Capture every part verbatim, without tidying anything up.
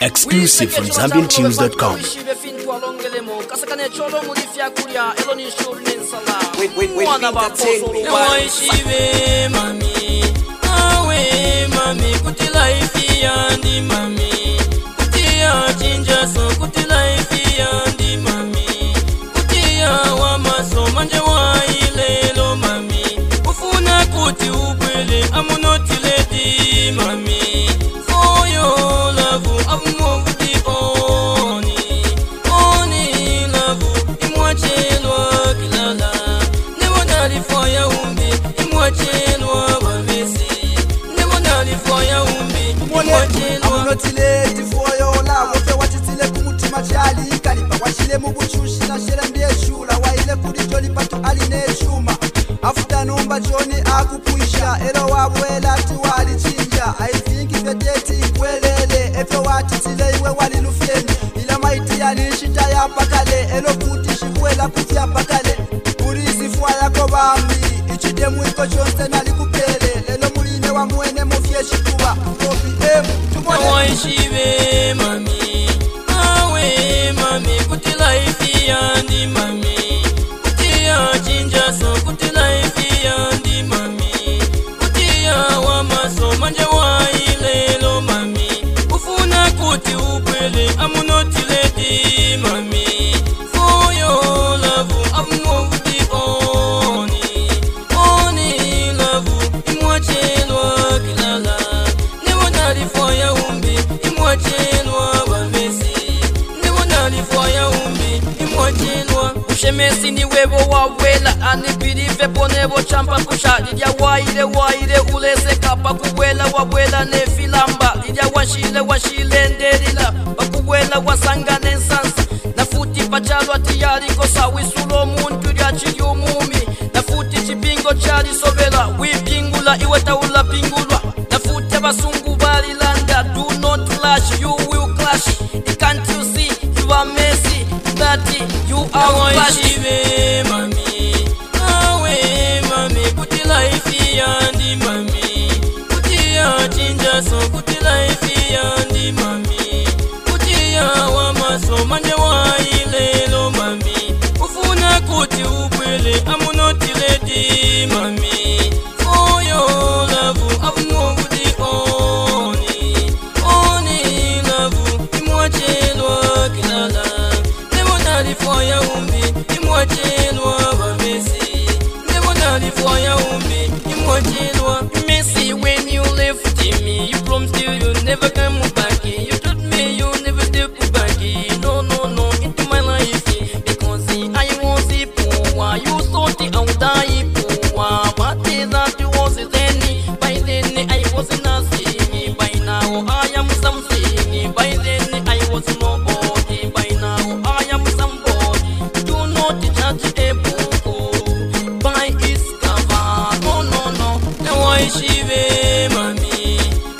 Exclusive from Zambian Tunes dot com. Wait, wait, wait, entertainment. Mami, awe mami, kuti life yandi mami, kuti ya jinja so kuti life yandi mami, kuti ya wa maso manje wa ilelo mami, ufuna kuti ubwele amunoti lady mami, for your love I'm moved the oni, oni love imwachelo kilala, never nari for ya umbi, imwachelo bavesi, never nari for ya umbi, imwachelo. I'm not late for your love. Wofe wachitile kumutima chali kalipa washile mubuchushi na shele ndiye shula waile kuri joli pato aline chuma afuta numba joni akupuisha ero wabwela tuwali chinja I think if you're dating kwelele efe watitile iwe wali lufeni ila maiti ya nishita ya pakale elo kuti shikwela kutia pakale urizi fwa yako bambi ichide mwiko chonse nalikupele lelo muline wa mwene mufye shikuba kopi emu tumone Shive mami, awe mami, kuti life yandi mami, kuti ya jinja so kuti life yandi mami, kuti ya wa maso manje wa ilelo mami, ufuna kuti ubwele amunoti lady mami, for your love I'm moved the oni, oni love imwachelo kilala, never nari for ya umbi imwachelwa bavesi, never nari for ya umbi imwachelwa ushemesi ni webo wawela anipirive ponebo champa kusha lidia waile waile ulese kapa kuwela wawela ne filamba lidia washile washile nderila bakuwela wasangane nsansa na futi pachalwa tiyari kosa wisulo muntu lya chiyumumi na futi chipingo chali sobela wipingula iwe taula pingulwa na futi basungu balilanda do not clash you will clash can't you see you are messy that you are flashy mami awe mami kuti life yandi mami kuti ya jinja so kuti life yandi mami kuti ya wa maso manje wa ilelo mami ufuna kuti ubwele amunoti lady mami for your love I've moved the oni, oni love imwachelo kilala, never nari for ya umbi imwachelo bavesi, never nari for ya umbi imwachelo. Messy when you left me, you promised you you never come back. You told me you never step back. No no no into my life because I was a poor. You thought I would die poor, but that was then. By then I was nothing. By now I am something. By then I was nobody. By now I am somebody. Do not judge a book by its cover. No no no. Now I shive mami.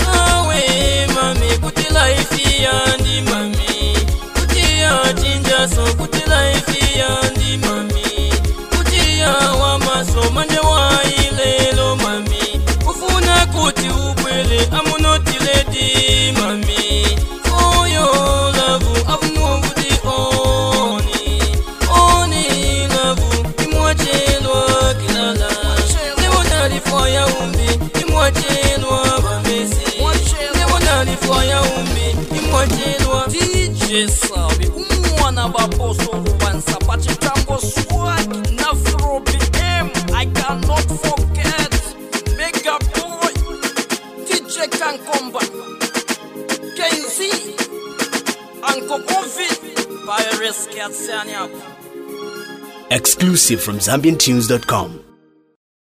Awe mami kuti life yandi mami. Kuti ya jinja so kuti life yandi mami. Kuti ya wa maso manje wa ilelo mami. Ufuna kuti ubwele amunoti lady mami. For your love I've moved the oni, oni love imwachelo kilala, never nari for ya umbi imwachelo bavesi, never nari for ya umbi imwachelo. D J Sabi umwana baboso rubansa pachitambo swag na Afro B M I cannot forget Mega Boy D J Kankomba K Z Uncle Ovi Pirates Katsania. Exclusive from Zambian Tunes dot com.